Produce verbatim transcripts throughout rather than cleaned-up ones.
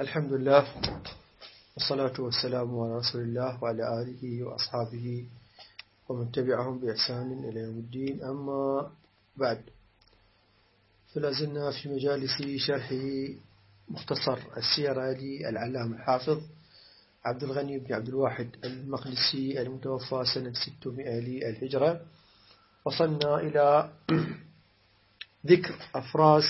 الحمد لله والصلاة والسلام على رسول الله وعلى آله وأصحابه ومن تبعهم بإحسان إلى يوم الدين. أما بعد، فلازلنا في مجالس شرح مختصر السيرة للعلامة الحافظ عبد الغني بن عبد الواحد المقدسي المتوفى سنة ستمائة للهجرة. وصلنا إلى ذكر أفراس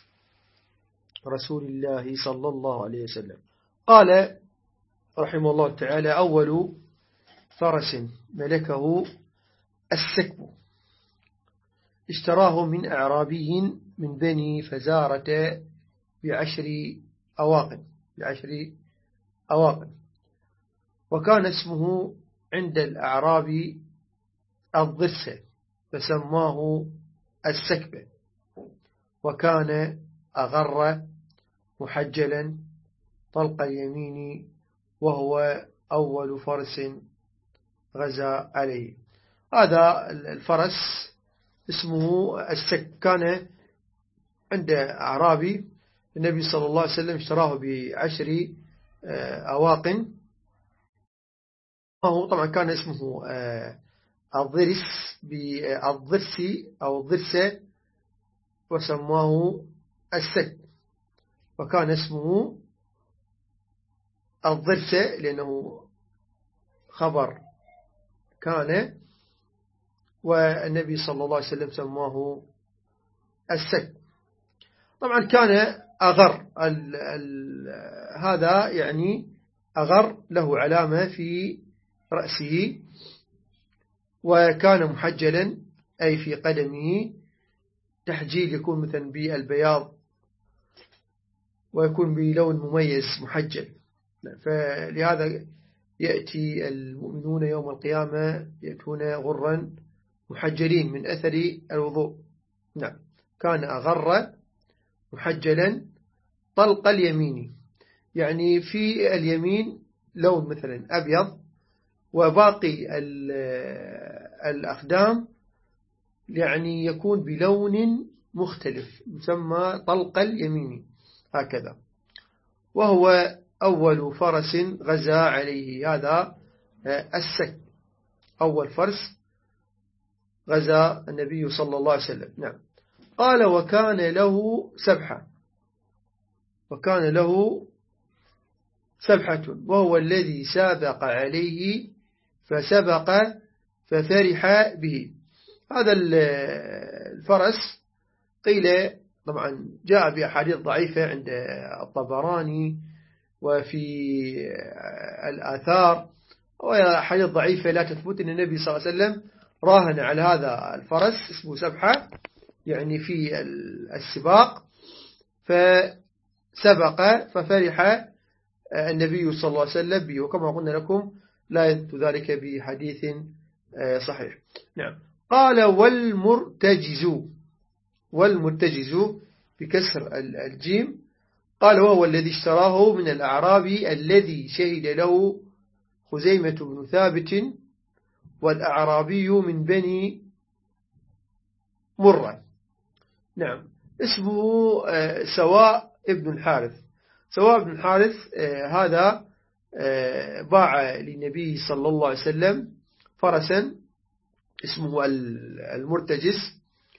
رسول الله صلى الله عليه وسلم. قال رحمه الله تعالى: أول فرس ملكه السكب، اشتراه من أعرابي من بني فزارة بعشر أواق بعشر أواق وكان اسمه عند الأعراب الضرس فسماه السكب، وكان أغر محجلا طلق اليمين، وهو أول فرس غزا عليه. هذا الفرس اسمه السكب، كان عند أعرابي النبي صلى الله عليه وسلم اشتراه بعشر أواق. هو طبعا كان اسمه الضرس بالضرس أو الضرس، وسماه السكب، وكان اسمه الضرس لأنه خبر كان، والنبي صلى الله عليه وسلم سماه السكب. طبعا كان أغر، ال ال هذا يعني أغر له علامة في رأسه، وكان محجلا أي في قدمه تحجيل يكون مثلا بالبياض ويكون بلون مميز محجل. فلهذا يأتي المؤمنون يوم القيامة يأتون غرا محجلين من أثر الوضوء. نعم، كان أغر محجلا طلق اليمين، يعني في اليمين لون مثلا أبيض، وباقي الأقدام يعني يكون بلون مختلف يسمى طلق اليمين هكذا. وهو أول فرس غزا عليه، هذا السكب أول فرس غزا النبي صلى الله عليه وسلم. نعم. قال: وكان له سبحة، وكان له سبحة وهو الذي سابق عليه فسبق ففرح به. هذا الفرس قيل طبعا جاء بأحاديث ضعيفة عند الطبراني وفي الآثار، وأحاديث ضعيفة لا تثبت أن النبي صلى الله عليه وسلم راهن على هذا الفرس اسمه سبحة يعني في السباق، فسبق ففرح النبي صلى الله عليه وسلم به، وكما قلنا لكم لا يثبت ذلك بحديث صحيح. نعم. قال: والمرتجز، والمرتجز بكسر الجيم. قال: وهو الذي اشتراه من الأعرابي الذي شهد له خزيمة بن ثابت، والأعرابي من بني مرة. نعم. اسمه سواء ابن الحارث. سواء ابن الحارث هذا باع للنبي صلى الله عليه وسلم فرسا اسمه المرتجس،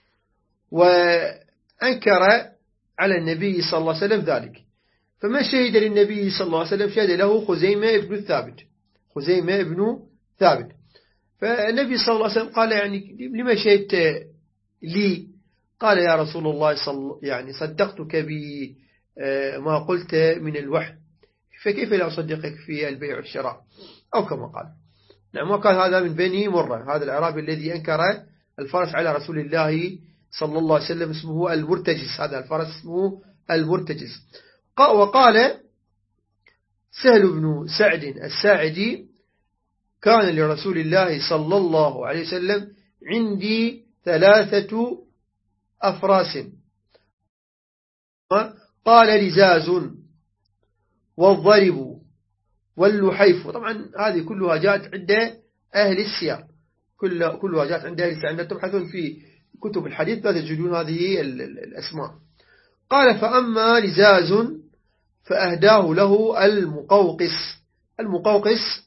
وأنكر على النبي صلى الله عليه وسلم ذلك، فما شهد للنبي صلى الله عليه وسلم شهد له خزيمة ابن ثابت خزيمة ابن ثابت فالنبي صلى الله عليه وسلم قال: يعني لما شهدت لي؟ قال: يا رسول الله صل يعني صدقتك بما قلت من الوحي، فكيف لا أصدقك في البيع والشراء، أو كما قال. نعم. وكان هذا من بني مرة، هذا الأعرابي الذي أنكر الفرس على رسول الله صلى الله عليه وسلم اسمه المرتجس، هذا الفرس اسمه المرتجس. وقال سهل بن سعد الساعدي: كان لرسول الله صلى الله عليه وسلم عندي ثلاثة أفراس، قال: لزاز والضرب واللحيف. طبعا هذه كلها جاءت عند أهل السير، كل كلها جاءت عند أهل السير. عندما تبحثون في كتب الحديث لا تجدون هذه الأسماء. قال: فأما لزاز فأهداه له المقوقس. المقوقس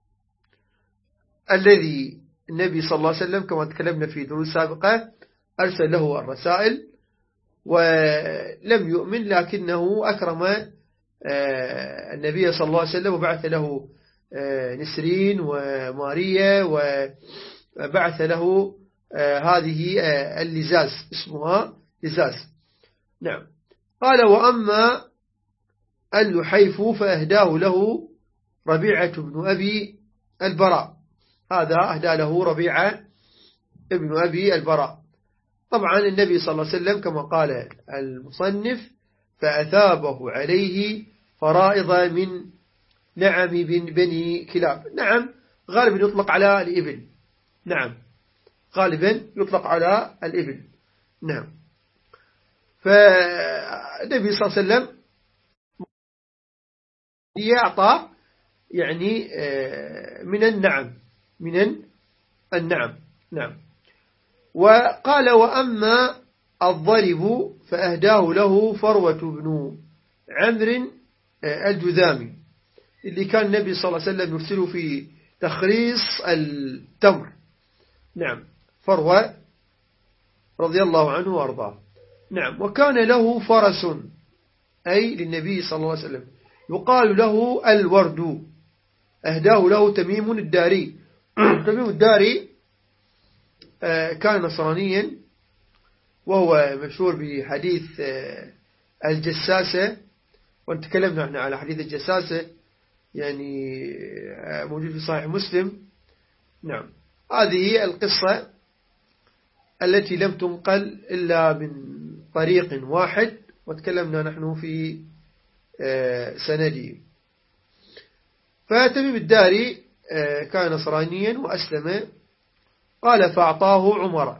الذي النبي صلى الله عليه وسلم كما تكلمنا في دروس سابقة أرسل له الرسائل ولم يؤمن، لكنه أكرم النبي صلى الله عليه وسلم وبعث له نسرين وماريا وبعث له هذه اللزاز اسمها لزاز. نعم. قال وأما اللحيف فأهداه له ربيعة بن أبي البراء. هذا أهدى له ربيعة ابن أبي البراء. طبعا النبي صلى الله عليه وسلم كما قال المصنف فأثابه عليه فرائض من نعم بني كلاب. نعم غالبا يطلق على الإبل. نعم غالبا يطلق على الإبل. نعم. فالنبي صلى الله عليه وسلم يعطى يعني من النعم من النعم. نعم. وقال وأما الضرب فأهداه له فروة بن عمرو الجذامي اللي كان النبي صلى الله عليه وسلم يرسله في تخريص التمر. نعم. فروة رضي الله عنه وارضاه. نعم. وكان له فرس أي للنبي صلى الله عليه وسلم يقال له الورد. أهداه له تميم الداري. تميم الداري كان نصرانيا وهو مشهور بحديث الجساسة، ونتكلمنا احنا على حديث الجساسة يعني موجود في صحيح مسلم. نعم. هذه القصة التي لم تنقل إلا من طريق واحد وتكلمنا نحن في سندي. فتميم الداري كان نصرانيا وأسلم. قال فأعطاه عمر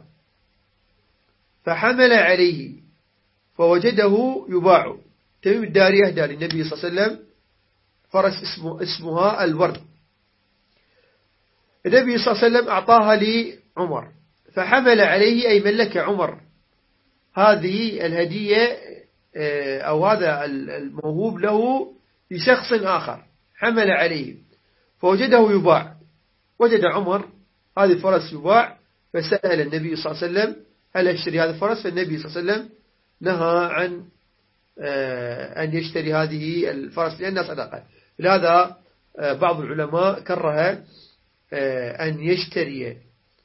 فحمل عليه فوجده يباع. تميم الداري أهدى للنبي صلى الله عليه وسلم فرس اسمه اسمها الورد. النبي صلى الله عليه وسلم أعطاها لعمر فحمل عليه أي ملك عمر هذه الهدية أو هذا الموهوب له لشخص آخر، حمل عليه فوجده يباع. وجد عمر هذه الفرس يباع فسأل النبي صلى الله عليه وسلم هل يشتري هذا الفرس؟ فالنبي صلى الله عليه وسلم نهى عن أن يشتري هذه الفرس لأنها صدقة. لهذا بعض العلماء كره أن يشتري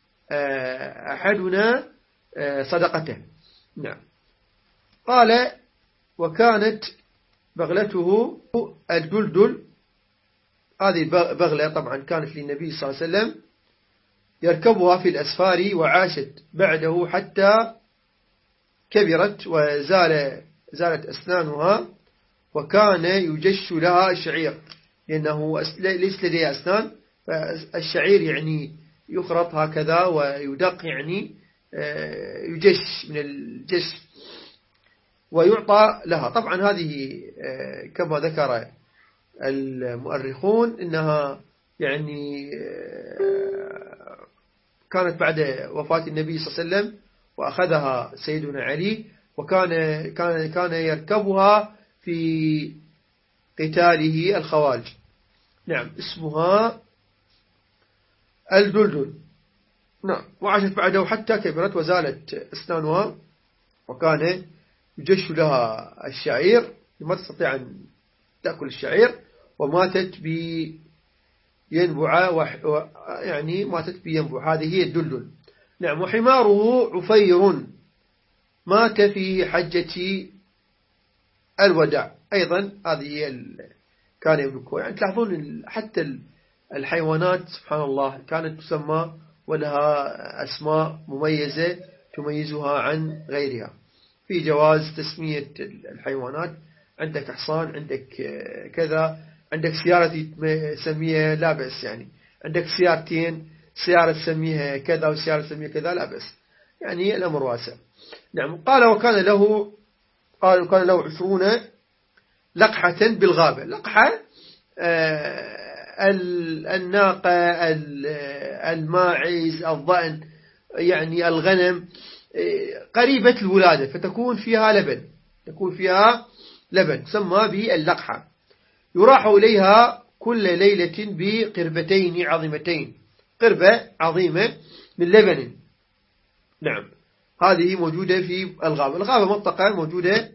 أحدنا صدقته. نعم. قال وكانت بغلته الدلدل. هذه بغلة طبعا كانت للنبي صلى الله عليه وسلم يركبها في الأسفار وعاشت بعده حتى كبرت وزال زالت أسنانها وكان يجش لها الشعير لأنه ليس لديها أسنان، فالشعير يعني يخرط هكذا ويدق يعني يجش من الجش ويعطى لها. طبعا هذه كما ذكر المؤرخون إنها يعني كانت بعد وفاة النبي صلى الله عليه وسلم وأخذها سيدنا علي وكان كان كان يركبها في قتاله الخوارج. نعم. اسمها الدلدل. نعم. وعاشت بعده حتى كبرت وزالت أسنانها وكان يجش لها الشعير لما تستطيع أن تأكل الشعير وماتت بينبع و... يعني ماتت بينبع. هذه هي الدلدل. نعم. وحماره عفير مات في حجة الوداع أيضا. هذه ال... كان يملكها. يعني تلاحظون حتى الحيوانات سبحان الله كانت تسمى ولها أسماء مميزة تميزها عن غيرها. في جواز تسمية الحيوانات. عندك حصان، عندك كذا، عندك سيارة تسميها لا بأس. يعني عندك سيارتين، سيارة تسميها كذا وسيارة تسميها كذا لا بأس. يعني الأمر واسع. نعم. قال وكان له قال وكان له عشرون لقحة بالغابة. لقحة الناقة، الماعز، الضأن، يعني الغنم قريبة الولادة فتكون فيها لبن، تكون فيها لبن سمى باللقحة، يراح إليها كل ليلة بقربتين عظيمتين، قربة عظيمة من لبن. نعم، هذه موجودة في الغابة. الغابة منطقة موجودة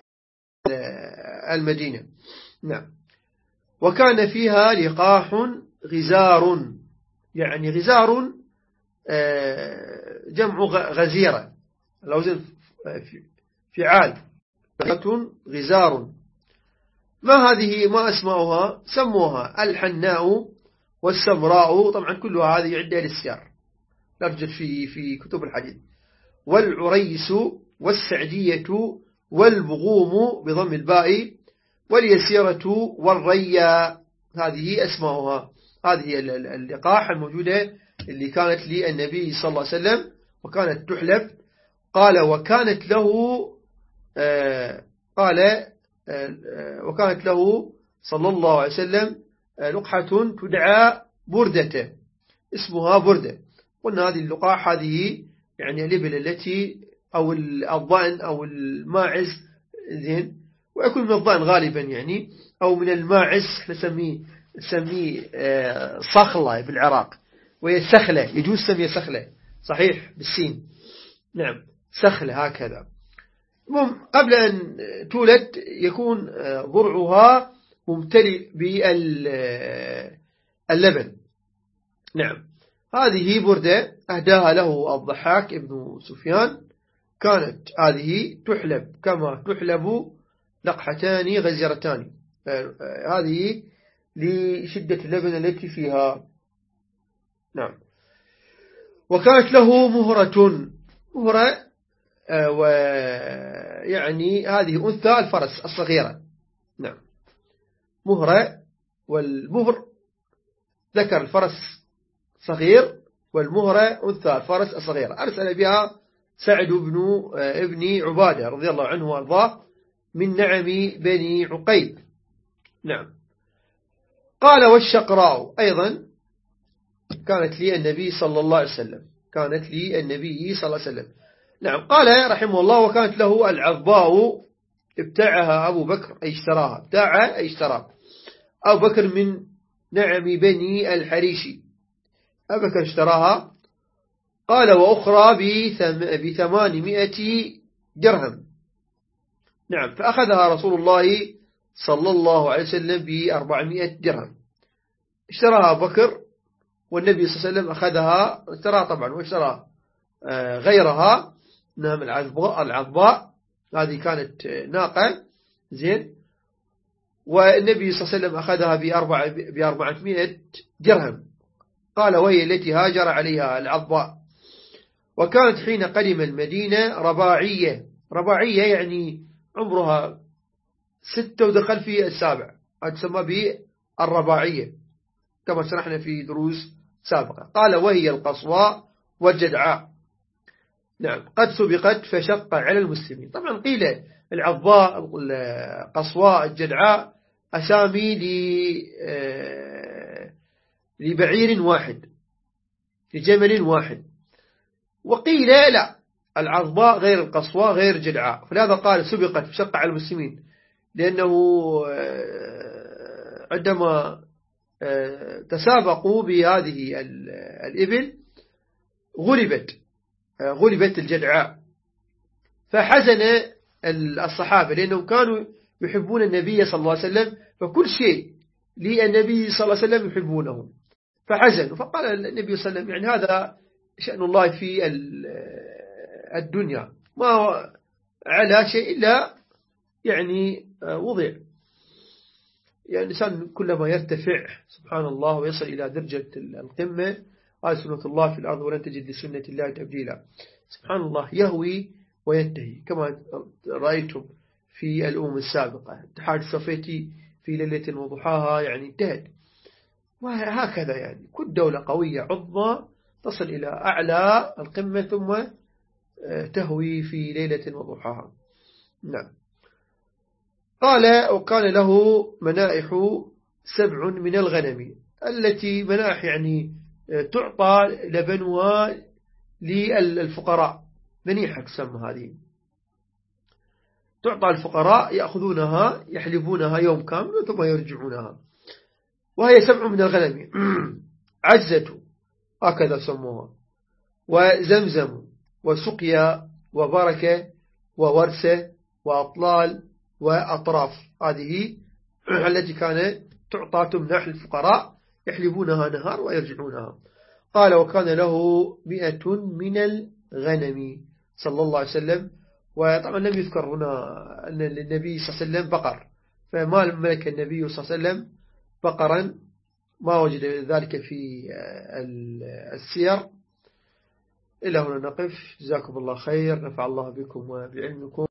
المدينة. نعم. وكان فيها لقاح غزار، يعني غزار جمع غزيرة، الوزن فعال، غزار. ما هذه ما أسماؤها؟ سموها الحناء والسمراء، طبعا كلها هذه عدة للسيار لا توجد في في كتب الحديث، والعريس والسعدية والبغوم بضم الباء واليسيرة والريا، هذه أسماؤها. هذه اللقاح الموجودة اللي كانت للنبي صلى الله عليه وسلم وكانت تحلب. قال وكانت له آه قال آه وكانت له صلى الله عليه وسلم لقحة تدعى بردة، اسمها بردة. قلنا هذه اللقاح هذه يعني الإبل التي أو الضأن أو الماعز، زين، ويكون من الضأن غالبا يعني، أو من الماعز نسميه نسميه صخلة بالعراق، وهي سخلة، يجوز سميه سخلة صحيح بالسين. نعم، سخلة هكذا. قبل أن تولد يكون ضرعها ممتلئ باللبن. نعم، هذه بردة أهداها له الضحاك ابن سفيان، كانت هذه تحلب كما تحلب لقحتان غزيرتان، هذه لشدة اللبن التي فيها. نعم. وكانت له مهرة، مهرة ويعني هذه أنثى الفرس الصغيرة. نعم، مهرة، والمهر ذكر الفرس صغير، والمهرة أنثى الفرس الصغيرة. أرسل بها سعد بن ابن عبادة رضي الله عنه وارضاه من نعم بني عقيل. نعم. قال والشقراء أيضا كانت لي النبي صلى الله عليه وسلم، كانت لي النبي صلى الله عليه وسلم. نعم. قال رحمه الله وكانت له العضباء ابتاعها أبو بكر، أي اشتراها، ابتاعها أي اشتراها أبو بكر من نعم بني الحريشي، أبو بكر اشتراها. قال وأخرى بثمانمائة درهم. نعم. فأخذها رسول الله صلى الله عليه وسلم بأربعمائة درهم، اشتراها أبو بكر، والنبي صلى الله عليه وسلم أخذها، اشتراها طبعا واشترى غيرها. نعم، العضباء، العضباء هذه كانت ناقة، زين، والنبي صلى الله عليه وسلم أخذها بأربعمائة درهم. قال وهي التي هاجر عليها العضباء. وكانت حين قدم المدينة رباعية، رباعية يعني عمرها ستة ودخل في السابع، تسمى بالرباعية كما شرحنا في دروس سابقة. قال وهي القصواء والجدعاء. نعم، قد سبقت فشق على المسلمين. طبعا قيل العضباء، القصواء، الجدعاء أسامي لبعير واحد، لجمل واحد. وقيل لا، العضباء غير القصواء غير جدعاء، فلهذا قال سبقت فشق على المسلمين، لأنه عندما تسابقوا بهذه الإبل غلبت غلبت الجدعاء، فحزن الصحابة لأنهم كانوا يحبون النبي صلى الله عليه وسلم، فكل شيء للنبي صلى الله عليه وسلم يحبونه، فحزنوا. فقال النبي صلى الله عليه وسلم يعني هذا شأن الله في الدنيا، ما على شيء إلا يعني وضع، يعني الإنسان كلما يرتفع سبحان الله ويصل إلى درجة القمة، قال سنة الله في الأرض ولن تجد لسنة الله تبديلا. سبحان الله، يهوي وينتهي كما رأيتم في الأمم السابقة. اتحاد السوفيتي في ليلة وضحاها يعني انتهت، وهكذا يعني كل دولة قوية عظمى تصل إلى أعلى القمة ثم تهوي في ليلة وضحاها. نعم. قال وكان له منائح سبع من الغنم، التي منائح يعني تعطى لبنها للفقراء، منيحة تسمى هذه. تعطى الفقراء يأخذونها يحلبونها يوم كامل ثم يرجعونها. وهي سبع من الغنم، عزة هكذا سموها، وزمزم وسقيا وبركة وورسة وأطلال وأطراف، هذه التي كانت تعطى تمنح للفقراء يحلبونها نهار ويرجعونها. قال وكان له مئة من الغنم صلى الله عليه وسلم. وطبعا لم يذكر هنا أن النبي صلى الله عليه وسلم بقر، فما ملك النبي صلى الله عليه وسلم بقرا، ما وجد ذلك في السير. إلى هنا نقف، جزاكم الله خير، نفع الله بكم وبعلمكم.